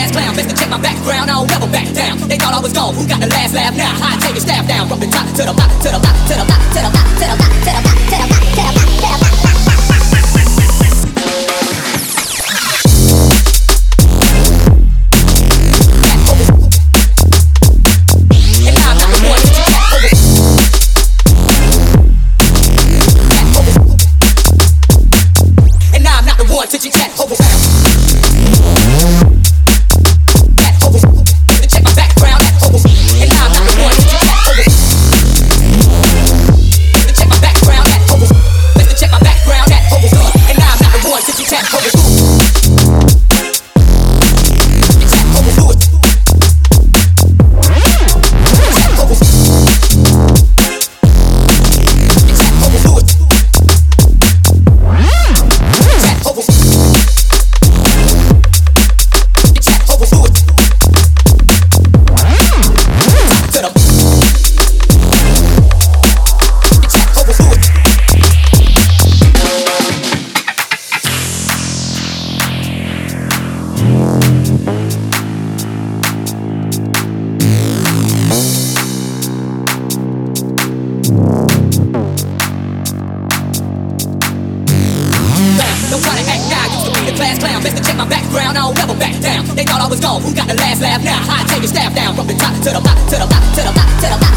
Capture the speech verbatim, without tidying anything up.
class clown. Best to check my background, I don't never back down. They thought I was gone, who got the last laugh now? I take your staff down from the top to the bottom, to the bottom, to the bottom, to the bottom, to the bottom, to the bottom, to the bottom, to the bottom, to the bottom, to the bottom. Don't try to act now, used to be the class clown. Best to check my background, I don't never back down. They thought I was gone, who got the last laugh now? I take your staff down from the top to the bottom, to the bottom, to the bottom, to the bottom.